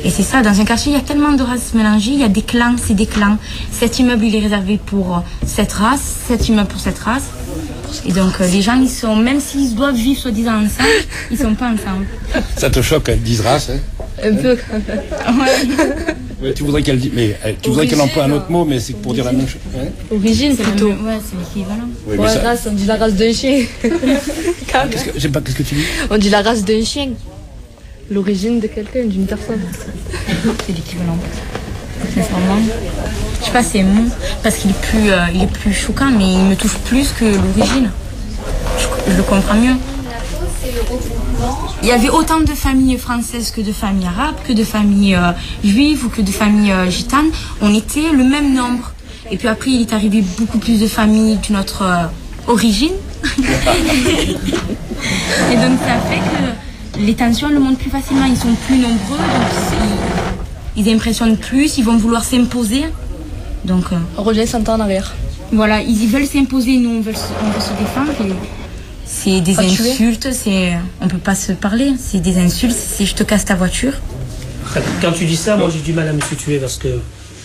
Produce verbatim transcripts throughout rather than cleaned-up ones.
Et c'est ça, dans un quartier, il y a tellement de races mélangées, il y a des clans, c'est des clans. Cet immeuble, il est réservé pour cette race, cet immeuble pour cette race. Et donc, euh, les gens, ils sont, même s'ils doivent vivre soi-disant ensemble, ils sont pas ensemble. Ça te choque qu'elle dise race, hein? Un peu, quand même. Ouais. Ouais, tu voudrais qu'elle dise, mais tu voudrais qu'elle emploie un autre mot, mais c'est pour dire la même chose. Hein? Origine, plutôt. Même, ouais, c'est l'équivalent. Oui, Ouais, ça... race, on dit la race d'un chien. Qu'est-ce que, j'aime pas, qu'est-ce que tu dis? On dit la race d'un chien. L'origine de quelqu'un, d'une personne. C'est l'équivalent. Sincèrement. Je sais pas, c'est mou, parce qu'il est plus, euh, il est plus choquant, mais il me touche plus que l'origine. Je, je le comprends mieux. Il y avait autant de familles françaises que de familles arabes, que de familles euh, juives ou que de familles euh, gitanes. On était le même nombre. Et puis après, il est arrivé beaucoup plus de familles de notre euh, origine. Et donc ça fait que les tensions le montent plus facilement. Ils sont plus nombreux, donc ils, ils impressionnent plus, ils vont vouloir s'imposer. Donc, euh, On revient cent ans en arrière. Voilà, ils veulent s'imposer, nous on veut, on veut se défendre. Et c'est des insultes, c'est, on peut pas se parler, c'est des insultes, c'est je te casse ta voiture. Quand tu dis ça, moi j'ai du mal à me situer parce que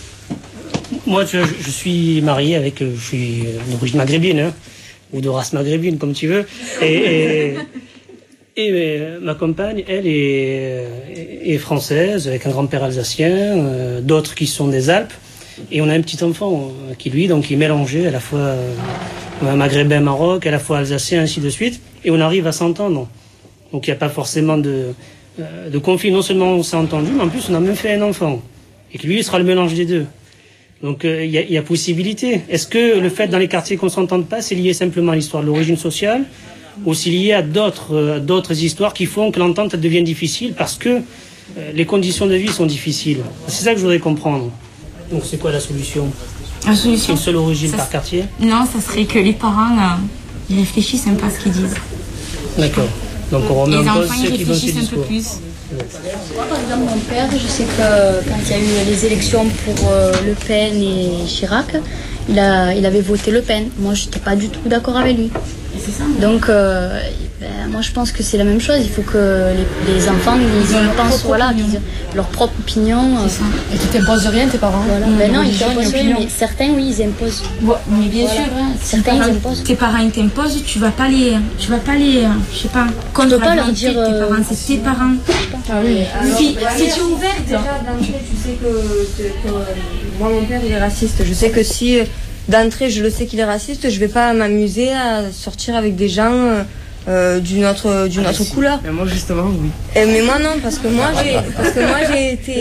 moi je, je suis marié avec, je suis d'origine maghrébine, hein, ou de race maghrébine comme tu veux, et, et, et euh, ma compagne, elle est, est française avec un grand-père alsacien, euh, d'autres qui sont des Alpes, et on a un petit enfant euh, qui lui donc est mélangé à la fois euh, maghrébin Maroc, à la fois alsacien, ainsi de suite, et on arrive à s'entendre. Donc il n'y a pas forcément de Euh, de conflit. Non seulement on s'est entendu, mais en plus on a même fait un enfant. Et que lui, il sera le mélange des deux. Donc il euh, y, y a possibilité. Est-ce que le fait dans les quartiers qu'on ne s'entende pas, c'est lié simplement à l'histoire de l'origine sociale, ou c'est lié à d'autres euh, d'autres histoires qui font que l'entente devient difficile parce que euh, les conditions de vie sont difficiles? C'est ça que je voudrais comprendre. Donc c'est quoi la solution? La solution, une seule origine ça, par quartier? Non, ça serait que les parents euh, ils réfléchissent un peu à ce qu'ils disent. D'accord. Donc on remet les en cause enfants, ceux ils qui donnent ces réfléchissent un peu discours. plus. Moi, par exemple, mon père, je sais que quand il y a eu les élections pour euh, Le Pen et Chirac, il, a, il avait voté Le Pen. Moi, je n'étais pas du tout d'accord avec lui. Ça, donc, euh, ben, moi, je pense que c'est la même chose. Il faut que les, les enfants, ils, ils pensent, voilà, qu'ils aient leur propre opinion. C'est ça. Et tu t'imposes rien, tes parents? Voilà. Ben non, ils t'imposent rien, mais certains, oui, ils imposent. Bon, mais bien voilà. sûr, hein, certains, parents, ils imposent. Tes parents, ils t'imposent, tu vas pas les, tu vas pas les, je sais pas, tu peux pas leur dire. Tes parents, c'est tes parents. Ah oui. Alors, si, si tu es ouverte. Déjà, d'entrée, tu sais que, que, que moi, mon père, il est raciste. Je sais que si d'entrée, je le sais qu'il est raciste, je vais pas m'amuser à sortir avec des gens euh, d'une autre, d'une autre ah, couleur. Mais moi, justement, oui. Et, mais moi, non, parce que moi, j'ai, parce que moi, j'ai été.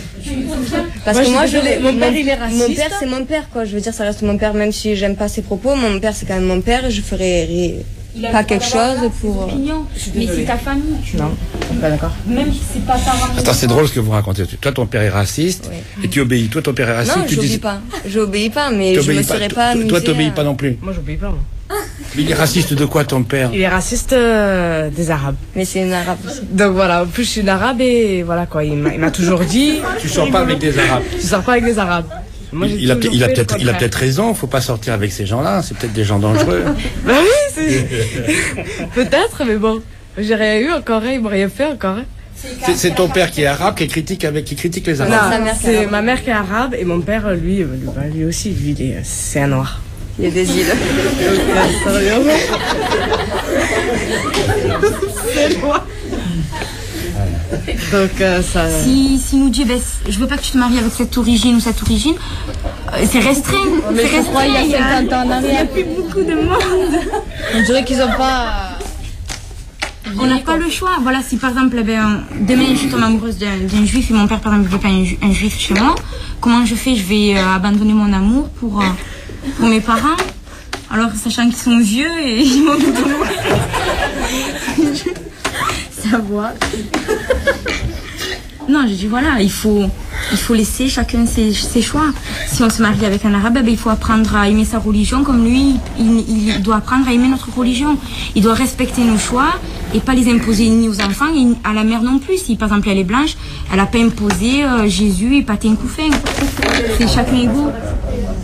Parce moi, que moi, je, mon père, il est raciste. Mon père, c'est mon père, quoi. Je veux dire, ça reste mon père, même si j'aime pas ses propos. Mon père, c'est quand même mon père, et je ferai pas quelque chose pour. Mais c'est ta famille. Tu non, pas d'accord. Même si c'est pas ta famille. Attends, c'est drôle ce que vous racontez. Toi, ton père est raciste, oui. Et tu obéis. Toi, ton père est raciste. Non, tu j'obéis dis... pas. J'obéis pas, mais je me serais pas amusée. Toi, t'obéis à... pas non plus. Moi, j'obéis pas, moi. Mais il est raciste de quoi, ton père? Il est raciste euh, des Arabes. Mais c'est une Arabe aussi. Donc voilà, en plus je suis une Arabe et voilà quoi, il m'a toujours dit... Tu sors pas avec des Arabes? Tu sors pas avec des Arabes. Moi, il, il a peut-être, il a peut-être, il a peut-être raison. Faut pas sortir avec ces gens-là. C'est peut-être des gens dangereux. Bah oui, c'est peut-être, mais bon, j'ai rien eu encore, hein, ils m'ont rien fait encore. Hein. C'est ton père qui est arabe qui critique avec qui critique les Arabes. Non, c'est ma mère qui est arabe et mon père, lui, lui, lui aussi, lui, c'est un noir. Il y a des îles. C'est moi. Donc euh, ça. Si, si nous dit, ben, je veux pas que tu te maries avec cette origine ou cette origine, euh, c'est restreint. Mais c'est je crois il y a cinquante ans en arrière. Il n'y a plus beaucoup de monde. On dirait qu'ils ont pas. On n'a pas le choix. Voilà, si par exemple, ben, demain je tombe amoureuse d'un juif et mon père par exemple veut pas un, ju un juif chez moi, comment je fais? Je vais euh, abandonner mon amour pour, euh, pour mes parents, alors sachant qu'ils sont vieux et ils m'ont tout savoir. Non, je dis voilà, il faut, il faut laisser chacun ses, ses choix. Si on se marie avec un arabe, ben, il faut apprendre à aimer sa religion comme lui, il, il doit apprendre à aimer notre religion. Il doit respecter nos choix et pas les imposer ni aux enfants ni à la mère non plus. Si par exemple elle est blanche, elle n'a pas imposé euh, Jésus et pâté un couffin. C'est chacun égaux.